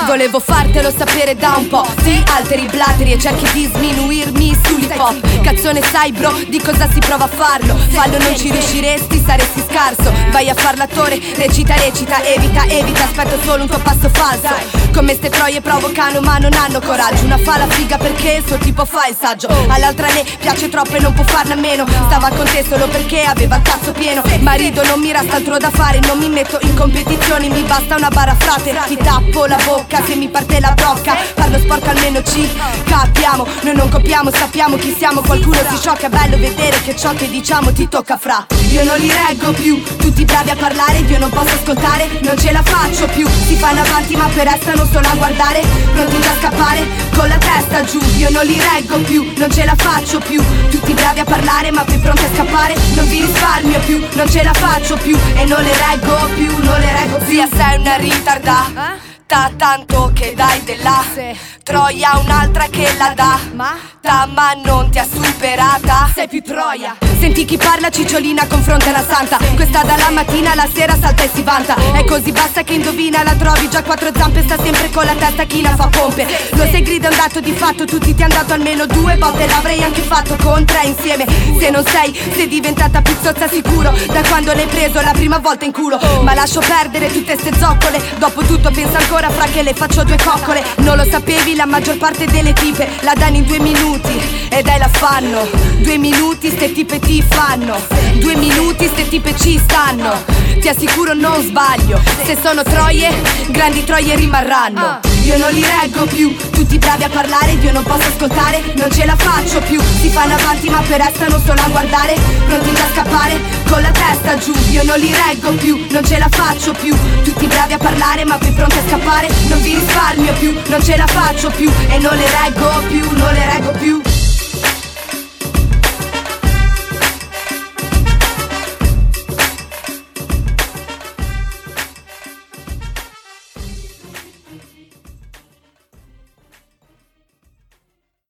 Volevo fartelo sapere da un po'. Ti alteri i blateri e cerchi di sminuirmi sull'hip hop. Cazzone sai bro di cosa si prova a farlo. Fallo non ci riusciresti, saresti scarso. Vai a far l'attore, recita, evita, aspetto solo un tuo passo falso. Come ste troie provocano ma non hanno coraggio. Una fa la figa perché il suo tipo fa il saggio. All'altra ne piace troppo e non può farne a meno. Stava con te solo perché aveva il cazzo pieno. Marito non mi resta altro da fare. Non mi metto in competizioni, mi basta una bara frate. Ti tappo la bocca se mi parte la brocca. Parlo sporco almeno ci capiamo. Noi non copiamo, sappiamo chi siamo. Qualcuno si sciocca, è bello vedere che ciò che diciamo ti tocca fra. Io non li reggo più, tutti bravi a parlare. Io non posso ascoltare, non ce la faccio più. Si fanno avanti ma poi restano solo a guardare, pronti già a scappare con la testa giù. Io non li reggo più, non ce la faccio più. Tutti bravi a parlare ma poi pronti a scappare. Non vi risparmio più, non ce la faccio più. E non le reggo più, non le reggo più. Zia sei una ritardata, tanto che dai della troia un'altra che la dà ma non ti ha superata. Sei più troia. Senti chi parla cicciolina confronta la santa. Questa dalla mattina alla sera salta e si vanta. È così bassa che indovina, la trovi già quattro zampe. Sta sempre con la testa chi la fa pompe. Lo sai grida è un dato di fatto. Tutti ti han dato almeno 2 volte. L'avrei anche fatto con 3 insieme. Se non sei diventata pizzozza sicuro. Da quando l'hai preso la prima volta in culo. Ma lascio perdere tutte ste zoccole. Dopo tutto pensa ancora fra che le faccio 2 coccole. Non lo sapevi, la maggior parte delle tipe la danno in 2 minuti e dai la fanno. 2 minuti ste tipe ti fanno. 2 minuti ste tipe ci stanno. Ti assicuro non sbaglio. Se sono troie, grandi troie rimarranno. Io non li reggo più, tutti bravi a parlare. Io non posso ascoltare, non ce la faccio più. Si fanno avanti ma poi restano solo a guardare, pronti già a scappare con la testa giù. Io non li reggo più, non ce la faccio più. Tutti bravi a parlare ma poi pronti a scappare. Non vi risparmio più, non ce la faccio più. E non le reggo più, non le reggo più.